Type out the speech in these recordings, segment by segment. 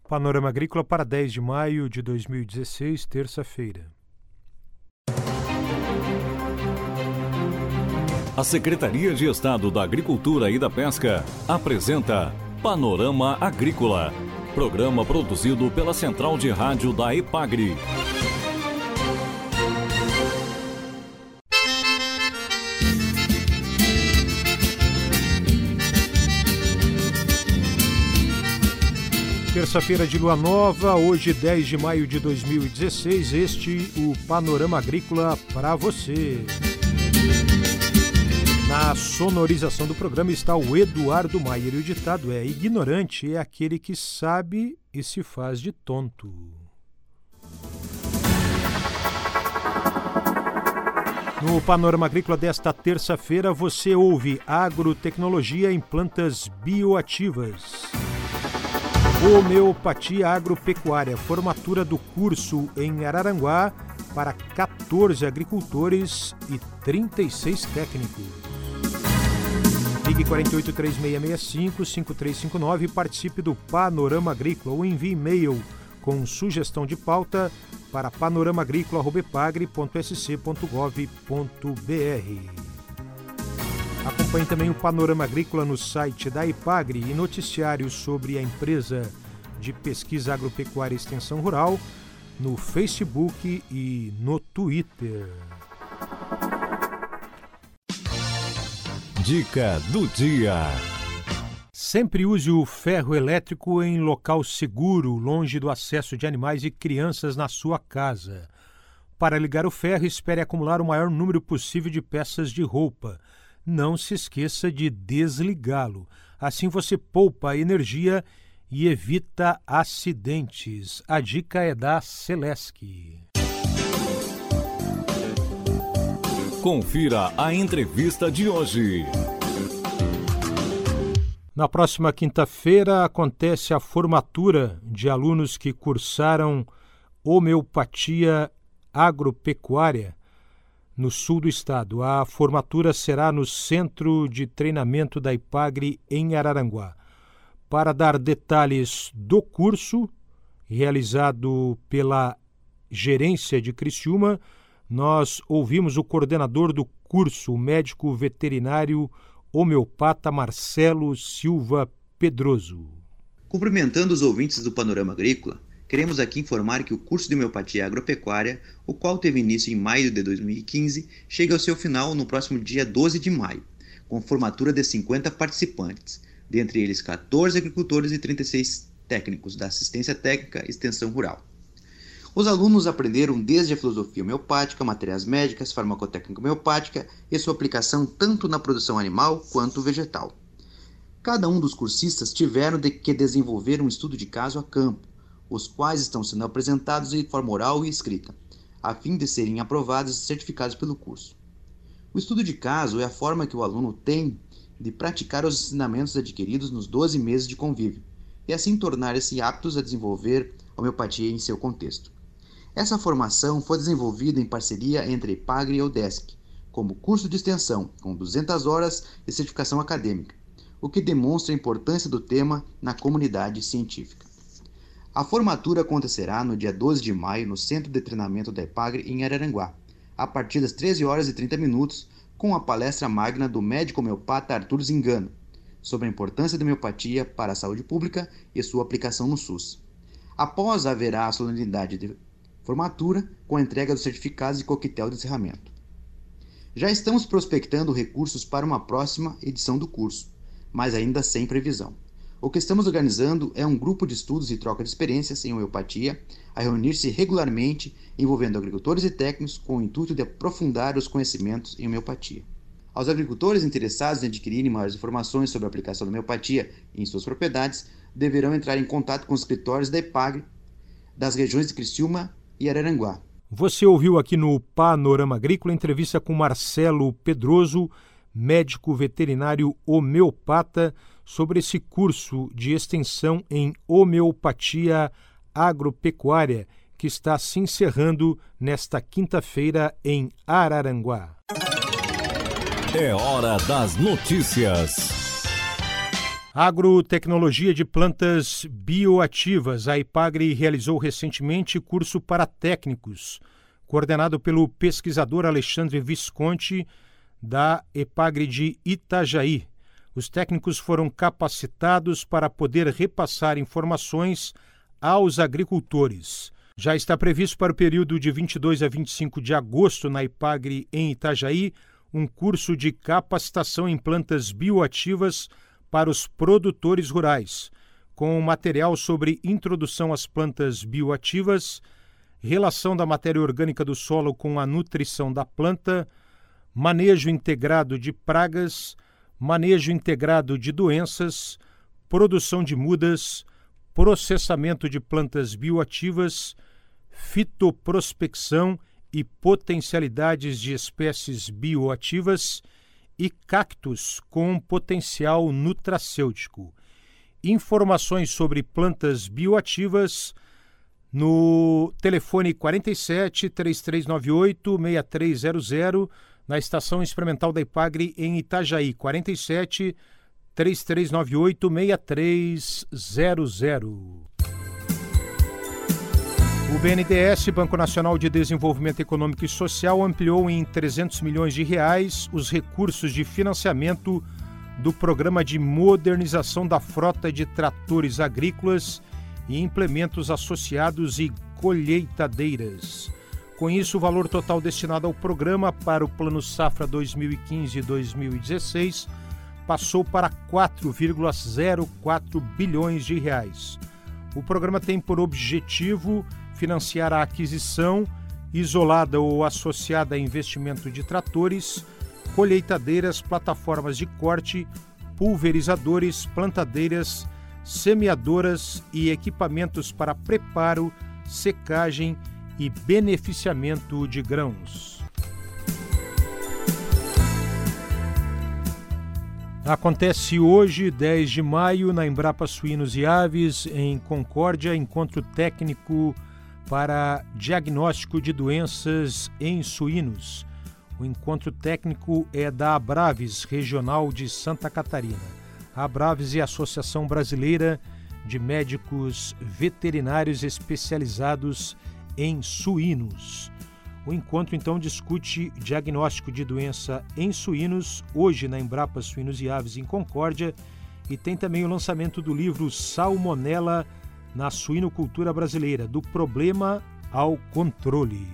Panorama Agrícola para 10 de maio de 2016, terça-feira. A Secretaria de Estado da Agricultura e da Pesca apresenta Panorama Agrícola, programa produzido pela Central de Rádio da EPAGRE. Terça-feira de lua nova, hoje 10 de maio de 2016, este o Panorama Agrícola para você. Na sonorização do programa está o Eduardo Maier e o ditado é: ignorante é aquele que sabe e se faz de tonto. No Panorama Agrícola desta terça-feira você ouve agrotecnologia em plantas bioativas. Homeopatia agropecuária, formatura do curso em Araranguá para 14 agricultores e 36 técnicos. Ligue 483665-5359 e participe do Panorama Agrícola ou envie e-mail com sugestão de pauta para panoramagricola@epagre.sc.gov.br. Acompanhe também o Panorama Agrícola no site da EPAGRE e noticiários sobre a empresa de pesquisa agropecuária e extensão rural no Facebook e no Twitter. Dica do dia. Sempre use o ferro elétrico em local seguro, longe do acesso de animais e crianças na sua casa. Para ligar o ferro, espere acumular o maior número possível de peças de roupa. Não se esqueça de desligá-lo. Assim você poupa energia e evita acidentes. A dica é da Celesc. Confira a entrevista de hoje. Na próxima quinta-feira acontece a formatura de alunos que cursaram homeopatia agropecuária no sul do estado. A formatura será no Centro de Treinamento da EPAGRE em Araranguá. Para dar detalhes do curso, realizado pela gerência de Criciúma, nós ouvimos o coordenador do curso, o médico veterinário homeopata Marcelo Silva Pedroso. Cumprimentando os ouvintes do Panorama Agrícola, queremos aqui informar que o curso de homeopatia agropecuária, o qual teve início em maio de 2015, chega ao seu final no próximo dia 12 de maio, com formatura de 50 participantes, dentre eles 14 agricultores e 36 técnicos da assistência técnica e extensão rural. Os alunos aprenderam desde a filosofia homeopática, materiais médicas, farmacotécnica homeopática e sua aplicação tanto na produção animal quanto vegetal. Cada um dos cursistas tiveram que desenvolver um estudo de caso a campo, os quais estão sendo apresentados de forma oral e escrita, a fim de serem aprovados e certificados pelo curso. O estudo de caso é a forma que o aluno tem de praticar os ensinamentos adquiridos nos 12 meses de convívio, e assim tornar-se aptos a desenvolver a homeopatia em seu contexto. Essa formação foi desenvolvida em parceria entre a EPAGRE e a UDESC, como curso de extensão, com 200 horas de certificação acadêmica, o que demonstra a importância do tema na comunidade científica. A formatura acontecerá no dia 12 de maio no Centro de Treinamento da EPAGRE em Araranguá, a partir das 13 horas e 30 minutos, com a palestra magna do médico homeopata Arthur Zingano, sobre a importância da homeopatia para a saúde pública e sua aplicação no SUS. Após haverá a solenidade de formatura com a entrega dos certificados e coquetel de encerramento. Já estamos prospectando recursos para uma próxima edição do curso, mas ainda sem previsão. O que estamos organizando é um grupo de estudos e troca de experiências em homeopatia, a reunir-se regularmente, envolvendo agricultores e técnicos com o intuito de aprofundar os conhecimentos em homeopatia. Aos agricultores interessados em adquirirem maiores informações sobre a aplicação da homeopatia em suas propriedades, deverão entrar em contato com os escritórios da EPAGRE das regiões de Criciúma e Araranguá. Você ouviu aqui no Panorama Agrícola entrevista com Marcelo Pedroso, médico veterinário homeopata, sobre esse curso de extensão em homeopatia agropecuária que está se encerrando nesta quinta-feira em Araranguá. É hora das notícias. Agrotecnologia de plantas bioativas. A Epagri realizou recentemente curso para técnicos, coordenado pelo pesquisador Alexandre Visconti, da Epagri de Itajaí. Os técnicos foram capacitados para poder repassar informações aos agricultores. Já está previsto para o período de 22 a 25 de agosto, na Epagri, em Itajaí, um curso de capacitação em plantas bioativas para os produtores rurais, com material sobre introdução às plantas bioativas, relação da matéria orgânica do solo com a nutrição da planta, manejo integrado de pragas, manejo integrado de doenças, produção de mudas, processamento de plantas bioativas, fitoprospecção e potencialidades de espécies bioativas e cactos com potencial nutracêutico. Informações sobre plantas bioativas no telefone 47 3398 6300, na Estação Experimental da Epagri em Itajaí, 47 3398 6300. O BNDES, Banco Nacional de Desenvolvimento Econômico e Social, ampliou em 300 milhões de reais os recursos de financiamento do Programa de Modernização da Frota de Tratores Agrícolas e Implementos Associados e Colheitadeiras. Com isso, o valor total destinado ao programa para o Plano Safra 2015-2016 passou para 4,04 bilhões de reais. O programa tem por objetivo financiar a aquisição, isolada ou associada a investimento de tratores, colheitadeiras, plataformas de corte, pulverizadores, plantadeiras, semeadoras e equipamentos para preparo, secagem e beneficiamento de grãos. Acontece hoje, 10 de maio, na Embrapa Suínos e Aves, em Concórdia, encontro técnico para diagnóstico de doenças em suínos. O encontro técnico é da Abraves, Regional de Santa Catarina. A Abraves é a Associação Brasileira de Médicos Veterinários Especializados em Suínos. O encontro, então, discute diagnóstico de doença em suínos, hoje na Embrapa Suínos e Aves, em Concórdia, e tem também o lançamento do livro Salmonela na Suinocultura Brasileira, do problema ao controle.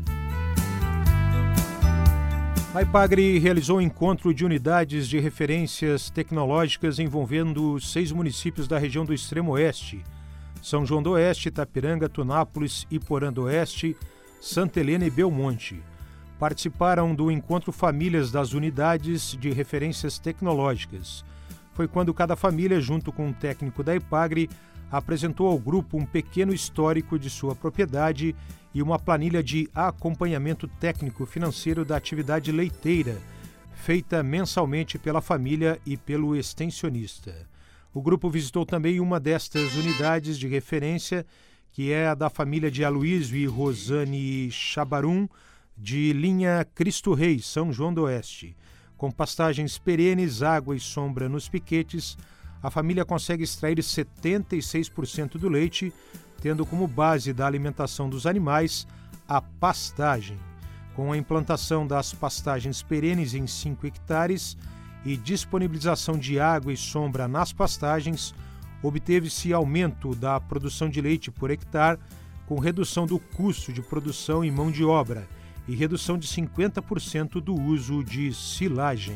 A Epagri realizou um encontro de unidades de referências tecnológicas envolvendo 6 municípios da região do Extremo Oeste: São João do Oeste, Itapiranga, Tunápolis, Iporã do Oeste, Santa Helena e Belmonte. Participaram do encontro famílias das unidades de referências tecnológicas. Foi quando cada família, junto com um técnico da Epagri, apresentou ao grupo um pequeno histórico de sua propriedade e uma planilha de acompanhamento técnico financeiro da atividade leiteira, feita mensalmente pela família e pelo extensionista. O grupo visitou também uma destas unidades de referência, que é a da família de Aloysio e Rosane Chabarum, de linha Cristo Rei, São João do Oeste. Com pastagens perenes, água e sombra nos piquetes, a família consegue extrair 76% do leite, tendo como base da alimentação dos animais a pastagem. Com a implantação das pastagens perenes em 5 hectares e disponibilização de água e sombra nas pastagens, obteve-se aumento da produção de leite por hectare, com redução do custo de produção e mão de obra e redução de 50% do uso de silagem.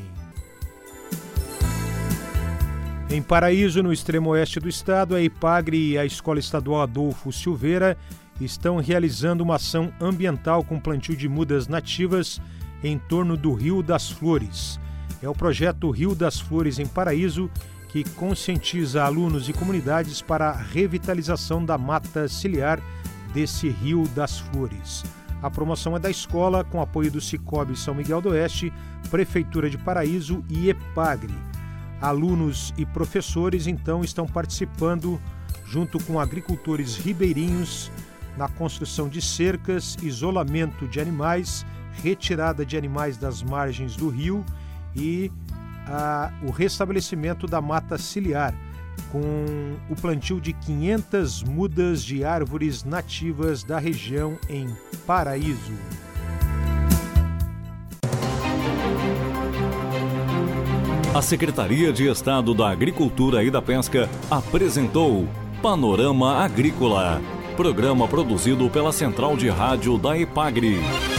Em Paraíso, no extremo oeste do estado, a Epagri e a Escola Estadual Adolfo Silveira estão realizando uma ação ambiental com plantio de mudas nativas em torno do Rio das Flores. É o projeto Rio das Flores em Paraíso, que conscientiza alunos e comunidades para a revitalização da mata ciliar desse Rio das Flores. A promoção é da escola, com apoio do Cicobi São Miguel do Oeste, Prefeitura de Paraíso e Epagri. Alunos e professores, então, estão participando, junto com agricultores ribeirinhos, na construção de cercas, isolamento de animais, retirada de animais das margens do rio e o restabelecimento da mata ciliar, com o plantio de 500 mudas de árvores nativas da região em Paraíso. A Secretaria de Estado da Agricultura e da Pesca apresentou Panorama Agrícola, programa produzido pela Central de Rádio da EPAGRE.